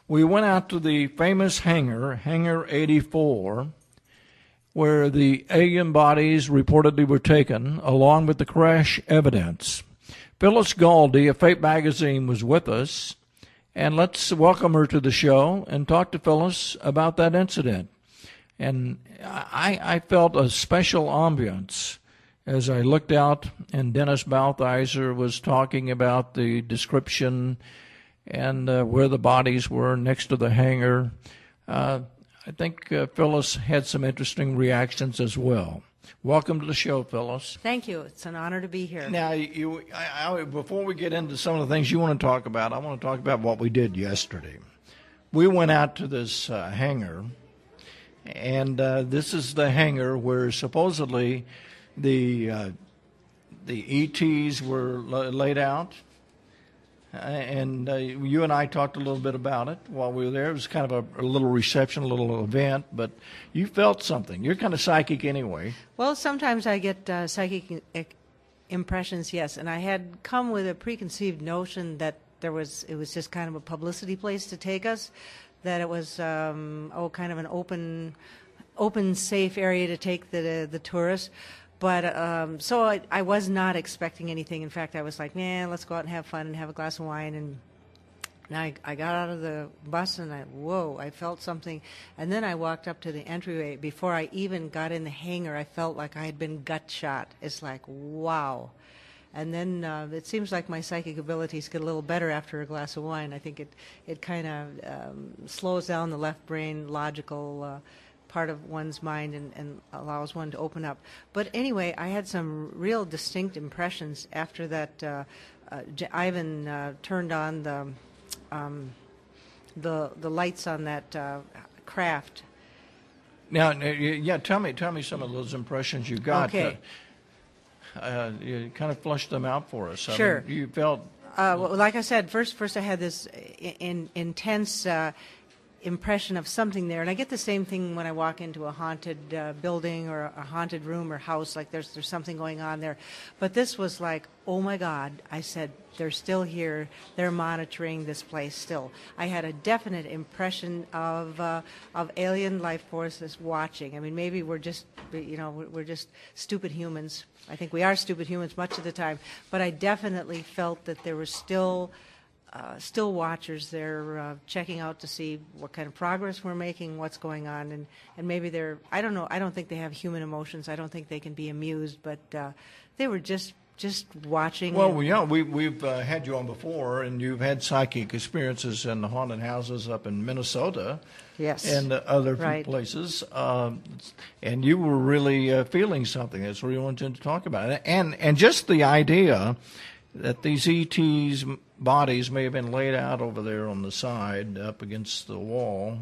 we went out to the famous hangar, Hangar 84, where the alien bodies reportedly were taken, along with the crash evidence. Phyllis Galdi of Fate Magazine was with us, and let's welcome her to the show and talk to Phyllis about that incident. And I felt a special ambiance as I looked out, and Dennis Balthizer was talking about the description and where the bodies were next to the hangar. I think Phyllis had some interesting reactions as well. Welcome to the show, Phyllis. Thank you. It's an honor to be here. Now, before we get into some of the things you want to talk about, I want to talk about what we did yesterday. We went out to this hangar, and this is the hangar where supposedly the ETs were laid out. And you and I talked a little bit about it while we were there. It was kind of a little reception, a little event, but you felt something. You're kind of psychic anyway. Well, sometimes I get psychic impressions, yes. And I had come with a preconceived notion that it was just kind of a publicity place to take us, that it was kind of an open, safe area to take the tourists. But so I was not expecting anything. In fact, I was like, man, let's go out and have fun and have a glass of wine. And I got out of the bus and I felt something. And then I walked up to the entryway. Before I even got in the hangar, I felt like I had been gut shot. It's like, wow. And then it seems like my psychic abilities get a little better after a glass of wine. I think it kind of slows down the left brain logical part of one's mind and allows one to open up. But anyway, I had some real distinct impressions after that. Ivan turned on the lights on that craft. Now, yeah, tell me some of those impressions you got. Okay. You kind of flushed them out for us. Sure. I mean, you felt. Well, like I said, first I had this intense impression of something there, and I get the same thing when I walk into a haunted building or a haunted room or house, like there's something going on there. But this was like, oh my God, I said, they're still here, they're monitoring this place still. I had a definite impression of alien life forces watching. I mean, maybe we're just stupid humans. I think we are stupid humans much of the time, but I definitely felt that there was still watchers there checking out to see what kind of progress we're making, what's going on, and maybe they're, I don't know, I don't think they have human emotions. I don't think they can be amused, but they were just watching. Well, yeah, we've had you on before, and you've had psychic experiences in the haunted houses up in Minnesota. Yes. And other right. places. And you were really feeling something. That's what you wanted to talk about. And just the idea that these ETs' bodies may have been laid out over there on the side up against the wall.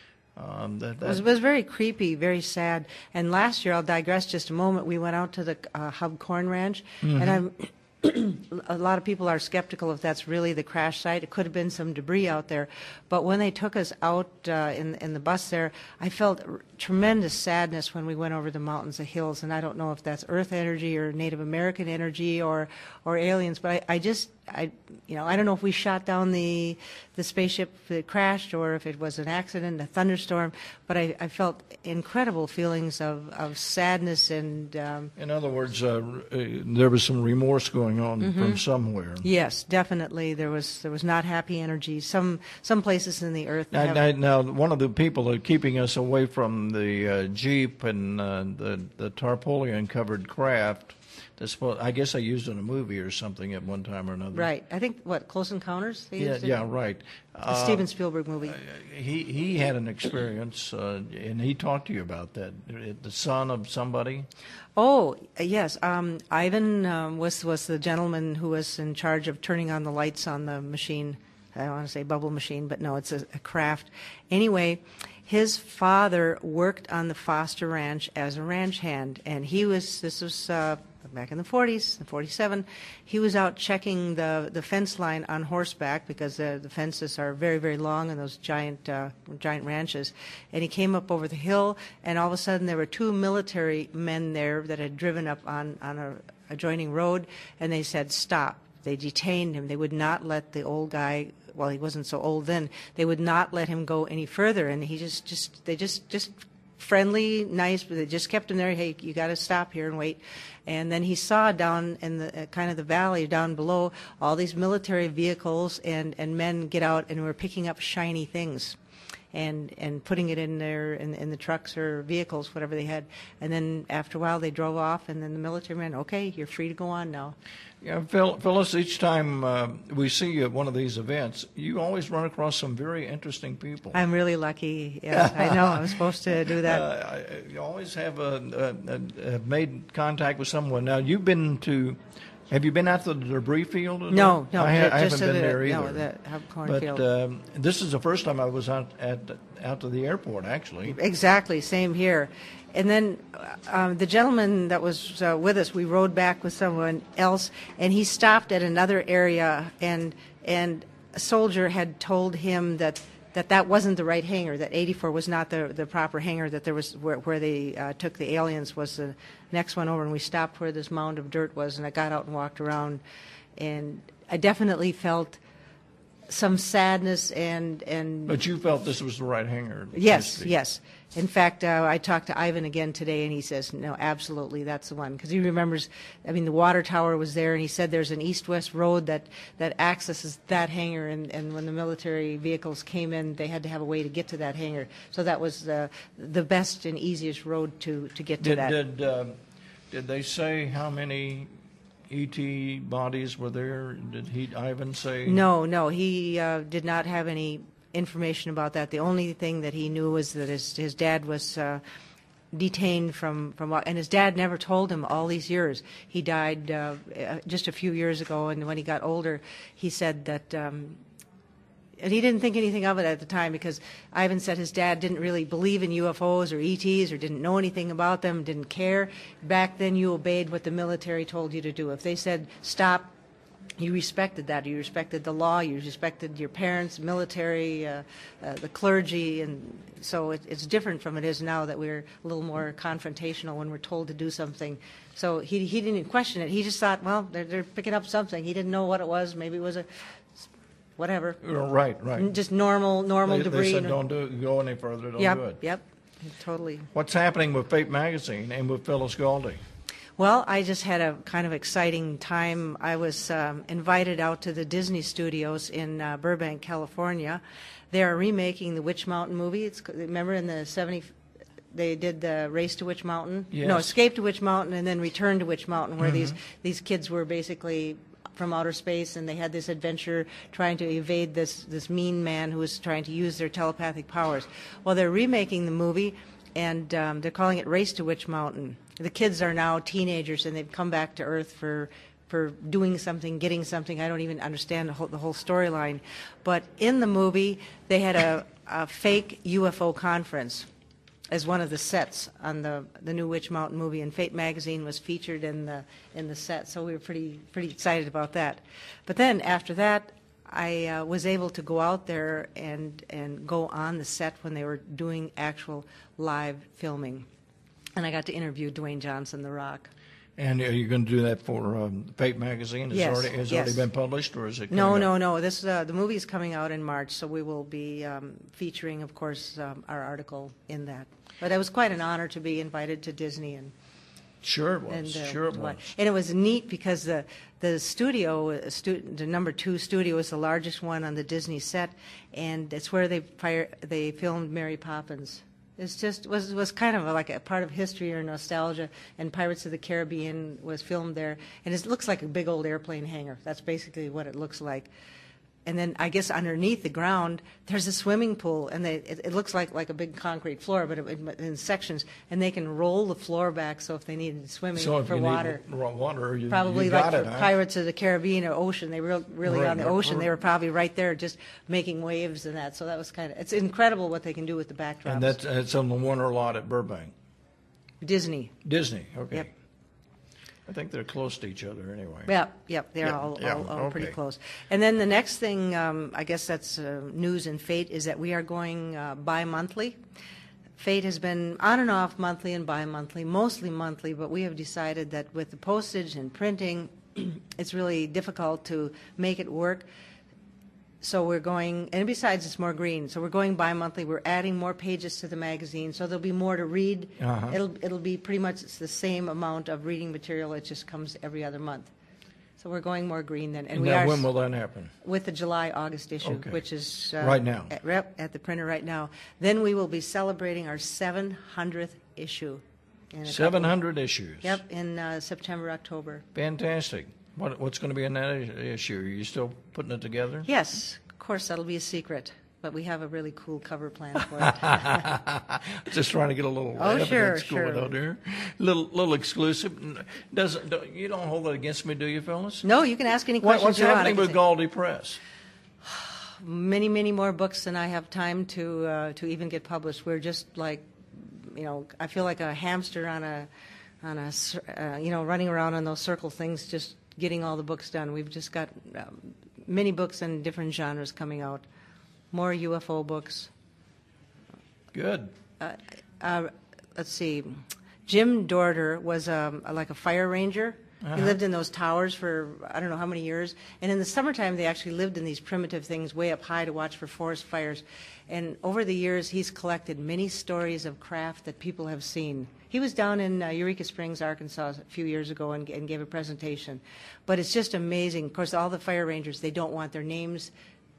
It was very creepy, very sad. And last year, I'll digress just a moment, we went out to the Hub Corn Ranch, and a lot of people are skeptical if that's really the crash site. It could have been some debris out there. But when they took us out in the bus there, I felt tremendous sadness when we went over the mountains, the hills, and I don't know if that's Earth energy or Native American energy or aliens, but I don't know if we shot down the spaceship that crashed or if it was an accident, a thunderstorm, but I felt incredible feelings of sadness and... In other words, there was some remorse going on from somewhere. Yes, definitely. There was not happy energy. Some places in the earth... Now, one of the people that are keeping us away from the Jeep and the tarpaulin-covered craft... I guess I used it in a movie or something at one time or another. Right. I think, Close Encounters? Yeah, right. The Steven Spielberg movie. He had an experience, and he talked to you about that. The son of somebody? Oh, yes. Ivan was the gentleman who was in charge of turning on the lights on the machine. I don't want to say bubble machine, but no, it's a craft. Anyway, his father worked on the Foster Ranch as a ranch hand, and this was back in the 40s, in 47, he was out checking the fence line on horseback because the fences are very, very long in those giant ranches. And he came up over the hill, and all of a sudden there were two military men there that had driven up on a adjoining road, and they said, stop. They detained him. They would not let the old guy well, he wasn't so old then, they would not let him go any further, and he they just friendly, nice, but they just kept him there. Hey, you got to stop here and wait. And then he saw down in the kind of the valley down below all these military vehicles and men get out and were picking up shiny things and putting it in in the trucks or vehicles, whatever they had. And then after a while they drove off, and then the military men, okay, you're free to go on now. Yeah, Phyllis, each time we see you at one of these events, you always run across some very interesting people. I'm really lucky. Yes, I know. I'm supposed to do that. You always have made contact with someone. Now, have you been out to the debris field? No, I haven't been there either. No, the cornfield. But this is the first time I was out to the airport, actually. Exactly, same here. And then the gentleman that was with us, we rode back with someone else, and he stopped at another area, and a soldier had told him that wasn't the right hangar, that 84 was not the proper hangar, that there was where they took the aliens was the next one over, and we stopped where this mound of dirt was, and I got out and walked around, and I definitely felt some sadness and But you felt this was the right hangar? Yes, yes. In fact, I talked to Ivan again today, and he says, no, absolutely, that's the one. Because he remembers, I mean, the water tower was there, and he said there's an east-west road that accesses that hangar, and when the military vehicles came in, they had to have a way to get to that hangar. So that was the best and easiest road to get to that. Did they say how many ET bodies were there? Did Ivan say? No, he did not have any information about that. The only thing that he knew was that his dad was detained from and his dad never told him all these years. He died just a few years ago, and when he got older, he said that, and he didn't think anything of it at the time, because Ivan said his dad didn't really believe in UFOs or ETs or didn't know anything about them, didn't care. Back then you obeyed what the military told you to do. If they said stop, you respected that. You respected the law. You respected your parents, military, the clergy, and so it's different from it is now that we're a little more confrontational when we're told to do something. So he didn't question it. He just thought, well, they're picking up something. He didn't know what it was. Maybe it was a whatever. Right. Just normal debris. They said don't go any further. Don't do it. Yep, totally. What's happening with Fate Magazine and with Phyllis Galdi? Well, I just had a kind of exciting time. I was invited out to the Disney Studios in Burbank, California. They are remaking the Witch Mountain movie. Remember in the 70s, they did the Race to Witch Mountain? Yes. No, Escape to Witch Mountain and then Return to Witch Mountain, where these kids were basically from outer space, and they had this adventure trying to evade this mean man who was trying to use their telepathic powers. Well, they're remaking the movie, and they're calling it Race to Witch Mountain. The kids are now teenagers, and they've come back to Earth for doing something, getting something. I don't even understand the whole storyline. But in the movie, they had a fake UFO conference as one of the sets on the new Witch Mountain movie, and Fate Magazine was featured in the set, so we were pretty excited about that. But then after that, I was able to go out there and go on the set when they were doing actual live filming. And I got to interview Dwayne Johnson, The Rock. And are you going to do that for Fate Magazine? Yes. Has it already been published, or is it? No. This the movie is coming out in March, so we will be featuring, of course, our article in that. But it was quite an honor to be invited to Disney, and sure it was. And it was neat because the studio, the number 2 studio, is the largest one on the Disney set, and it's where they filmed Mary Poppins. It's just was kind of like a part of history or nostalgia, and Pirates of the Caribbean was filmed there, and it looks like a big old airplane hangar. That's basically what it looks like. And then I guess underneath the ground there's a swimming pool, and it looks like a big concrete floor, but in sections, and they can roll the floor back, so if they needed swimming for water, probably you like got for it, Pirates of the Caribbean or ocean, they were really on the ocean. They were probably right there just making waves and that. So that was it's incredible what they can do with the backdrops. And that's on the Warner lot at Burbank. Disney. Okay. Yep. I think they're close to each other anyway. Yep, they're all pretty close. And then the next thing, I guess that's news in Fate, is that we are going bi-monthly. Fate has been on and off monthly and bi-monthly, mostly monthly, but we have decided that with the postage and printing, it's really difficult to make it work. So we're going, and besides, it's more green. So we're going bi-monthly. We're adding more pages to the magazine, so there'll be more to read. It'll be pretty much it's the same amount of reading material. It just comes every other month. So we're going more green then. And now when will that happen? With the July-August issue, Okay. which is right now. At the printer right now. Then we will be celebrating our 700th issue. 700 issues. Yep, in September, October. Fantastic. What's going to be in that issue? Are you still putting it together? Yes, of course, that'll be a secret, but we have a really cool cover plan for it. Just trying to get a little evidence going out there. Little exclusive. You don't hold that against me, do you, Phyllis? No, you can ask any questions What's you want. happening with Galdi Press? Many, many more books than I have time to even get published. We're just like, I feel like a hamster on a running around on those circle things, just getting all the books done. We've just got many books in different genres coming out. More UFO books. Good. Let's see. Jim Dorter was like a fire ranger. He lived in those towers for I don't know how many years. And in the summertime, they actually lived in these primitive things way up high to watch for forest fires. And over the years, he's collected many stories of craft that people have seen. He was down in Eureka Springs, Arkansas a few years ago and gave a presentation. But it's just amazing. Of course, all the fire rangers, they don't want their names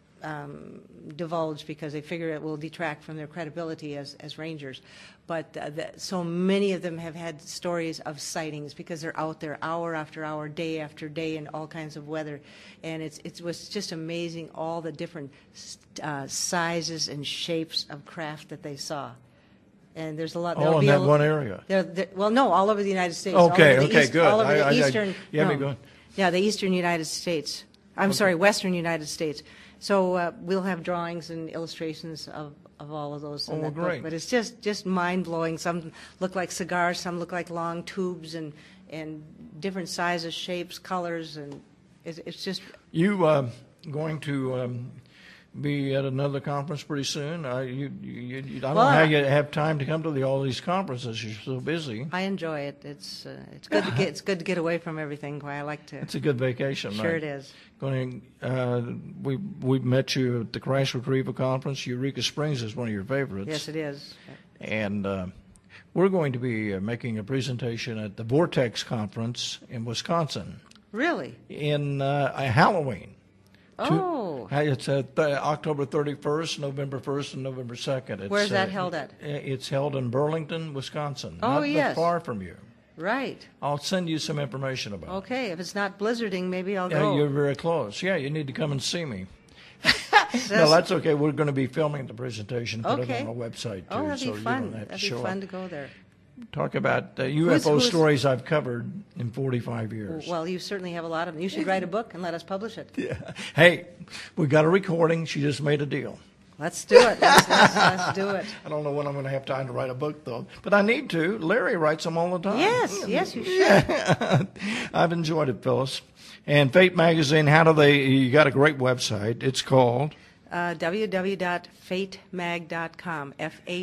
divulged because they figure it will detract from their credibility as rangers. But so many of them have had stories of sightings because they're out there hour after hour, day after day in all kinds of weather. And it was just amazing all the different sizes and shapes of craft that they saw. And there's a lot. All in that one area? Well, no, all over the United States. Okay, good. All over the eastern. The eastern United States. I'm sorry, western United States. So we'll have drawings and illustrations of all of those in that great. book. But it's just mind-blowing. Some look like cigars, some look like long tubes, and different sizes, shapes, colors, and it's just... You going to be at another conference pretty soon? I don't know how you have time to come to all these conferences. You're so busy. I enjoy it. It's good to get away from everything. I like to. It's a good vacation. Sure, it is. We met you at the Crash Retrieval Conference. Eureka Springs is one of your favorites. Yes, it is. And we're going to be making a presentation at the Vortex Conference in Wisconsin. Really? In Halloween. Oh. It's October 31st, November 1st, and November 2nd. Where's that held at? It's held in Burlington, Wisconsin. Oh, not far from you. Right. I'll send you some information about it. Okay. If it's not blizzarding, maybe I'll go. You're very close. Yeah, you need to come and see me. No, that's okay. We're going to be filming the presentation, put it on the website, too. Oh, that'd be fun. You don't have to That'd be fun to go there. Talk about UFO stories I've covered in 45 years. Well, you certainly have a lot of them. You should write a book and let us publish it. Yeah. Hey, we got a recording. She just made a deal. Let's do it. Let's do it. I don't know when I'm going to have time to write a book, though. But I need to. Larry writes them all the time. Yes, you should. I've enjoyed it, Phyllis. And Fate Magazine, you got a great website. It's called? www.fatemag.com,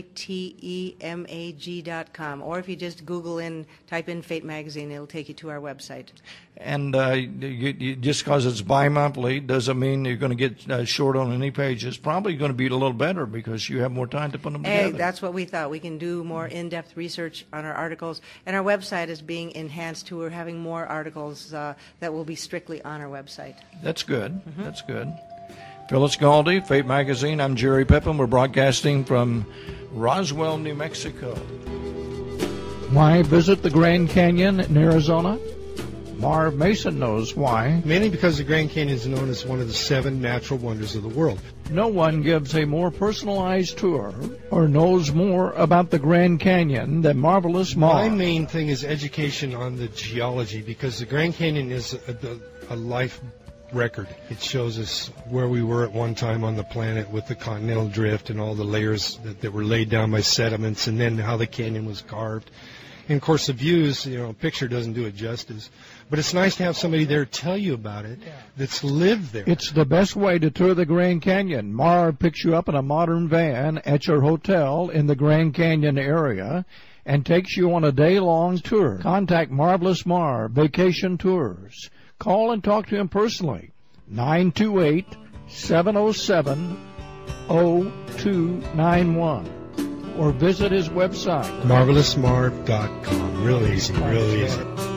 FATEMAG.com. Or if you just type in Fate Magazine, it'll take you to our website. And just because it's bi-monthly doesn't mean you're going to get short on any pages. Probably going to be a little better because you have more time to put them together. That's what we thought. We can do more in-depth research on our articles. And our website is being enhanced, too. We're having more articles that will be strictly on our website. That's good. Mm-hmm. That's good. Phyllis Galdi, Fate Magazine. I'm Jerry Pippin. We're broadcasting from Roswell, New Mexico. Why visit the Grand Canyon in Arizona? Marv Mason knows why. Mainly because the Grand Canyon is known as one of the 7 natural wonders of the world. No one gives a more personalized tour or knows more about the Grand Canyon than Marvelous Marv. My main thing is education on the geology, because the Grand Canyon is a life record. It shows us where we were at one time on the planet with the continental drift and all the layers that were laid down by sediments, and then how the canyon was carved. And of course the views, a picture doesn't do it justice. But it's nice to have somebody there tell you about it that's lived there. It's the best way to tour the Grand Canyon. Marv picks you up in a modern van at your hotel in the Grand Canyon area and takes you on a day-long tour. Contact Marvelous Marv Vacation Tours. Call and talk to him personally, 928 707-0291 or visit his website. MarvelousMarv.com. Real easy, real easy.